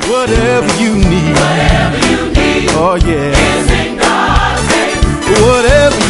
Whatever you need. Whatever you need Oh yeah. is in God's hands. Whatever